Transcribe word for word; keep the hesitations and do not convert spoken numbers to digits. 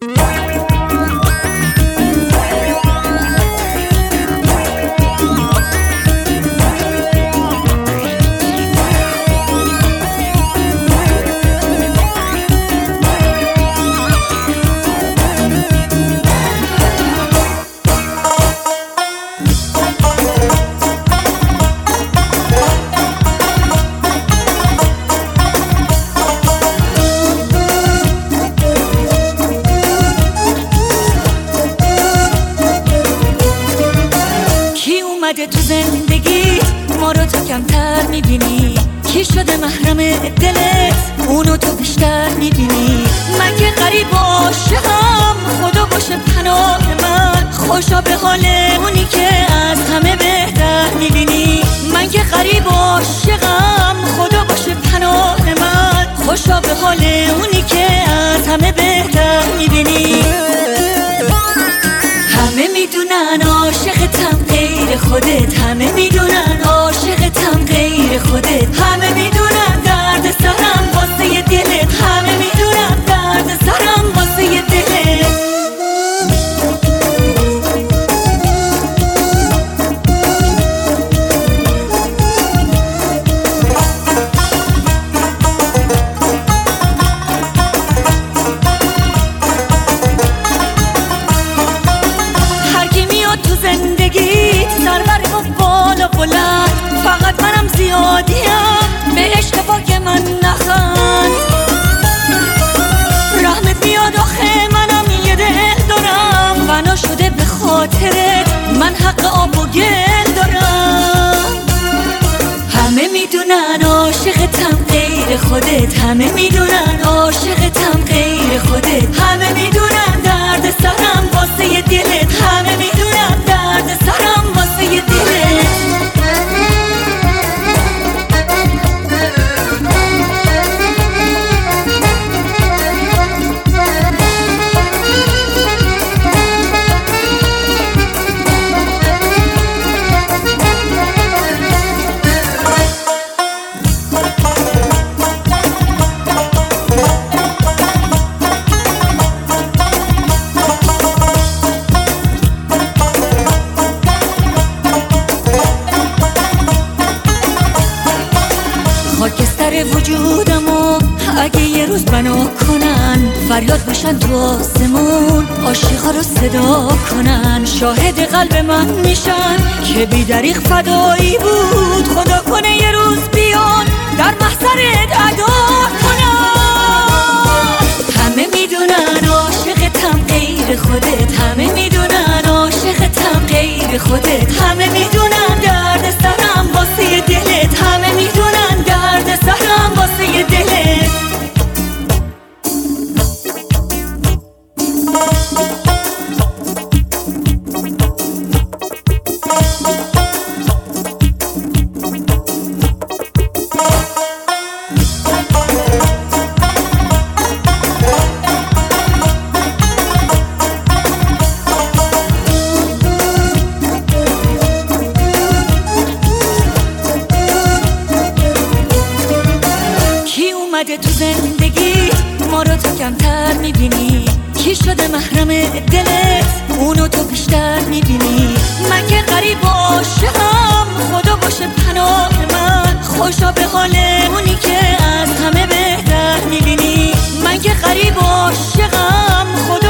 تو زندگیت ما رو تو کمتر میبینی، کی شده محرم دلت اونو تو بیشتر میبینی. من که غریب عاشقم خدا باشه پناه من، خوشا به حال اونی که از همه بهتر میبینی. من که غریب عاشقم خدا باشه پناه من، خوشا به حال اونی که از همه بهتر میبینی. همه میدونن عاشقتم غیر خودت، همه میدونن عاشقتم غیر خودت، همه میدونن درد سرم واسه دلت، همه میدونن درد سرم واسه دلت. تو زندگیت سربر با بالا بلند، فقط منم زیادیم به عشق پاک من نخند. رحمت میاد آخه منم یه دل دارم، بنا شده به خاطرت من حق آب و گل دارم. همه میدونن عاشقتم غیر خودت، همه میدونن عاشقتم غیر خودت، همه میدونن درد سرم واسه دلت، همه میدونن درد سرم واسه دلت. خاکستر وجودمو اگه یه روز بنا کنن، فریاد باشن تو آسمون عاشقا رو صدا کنن. شاهد قلب من میشن که بی دریغ فدایی بود، خدا کنه یه روز بیان در محضرت ادا کنن. همه میدونن عاشقتم غیر خودت، همه میدونن عاشقتم غیر خودت، همه میدونن درد سرم واسه دلت، همه میدونن درد سرم واسه دلت. تو زندگیت ما رو تو کمتر میبینی، کی شده محرم دلت اونو تو بیشتر میبینی. من که غریب عاشقم خدا باشه پناه من، خوشا به حال اونی که از همه بهتر میبینی. من که غریب عاشقم خدا